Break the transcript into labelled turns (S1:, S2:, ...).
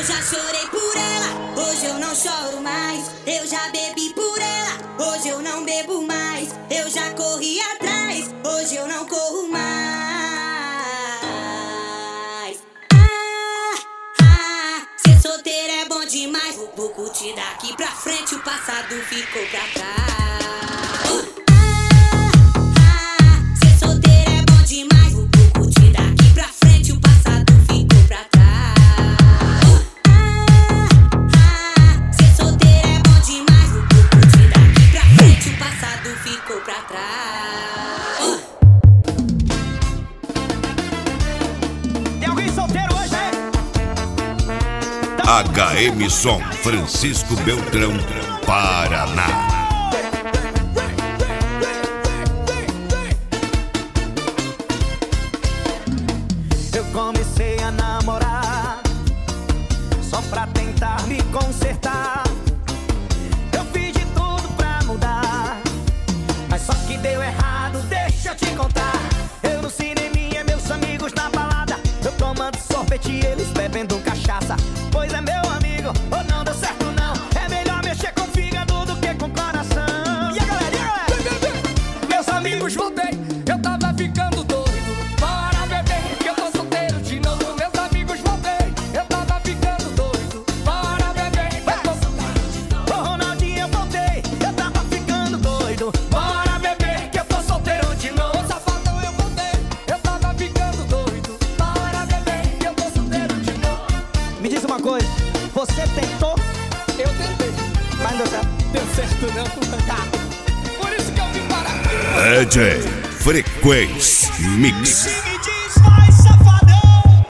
S1: Eu já chorei por ela, hoje eu não choro mais. Eu já bebi por ela, hoje eu não bebo mais. Eu já corri atrás, hoje eu não corro mais. Ser solteiro é bom demais. Vou curtir daqui pra frente, o passado ficou pra trás. Ser solteiro é bom demais. Vou curtir daqui pra frente, o passado ficou pra trás. Ser solteiro é bom demais. Vou curtir daqui pra frente, o passado ficou pra trás.
S2: Tem alguém solteiro hoje, é?
S3: HM Som, Francisco Beltrão, Paraná.
S2: Eu comecei a namorar só pra tentar me consertar. Eu fiz de tudo pra mudar, mas só que deu errado, deixa eu te contar. Eu no cineminha, meus amigos na balada, eu tomando sorvete e eles bebendo cachaça. Pois é, meu amigo, ou não deu certo não. É melhor mexer com o fígado do que com o coração. E a galera?
S4: Meus amigos, voltei, eu tava ficando doido. Bora beber, que eu tô solteiro de novo. Meus amigos, voltei, eu tava ficando doido. Bora beber, que eu tô solteiro de novo.
S2: Ô Ronaldinho, eu voltei, eu tava ficando doido.
S4: Bora beber, que eu tô solteiro de novo. Safadão, eu voltei, eu tava ficando doido. Bora beber, que eu tô solteiro de novo.
S2: Me diz uma coisa, você tentou,
S4: Eu tentei,
S2: mas não deu certo.
S4: deu certo não.
S2: Tá.
S4: Por isso que eu vim parar.
S3: DJ Frequência Mix.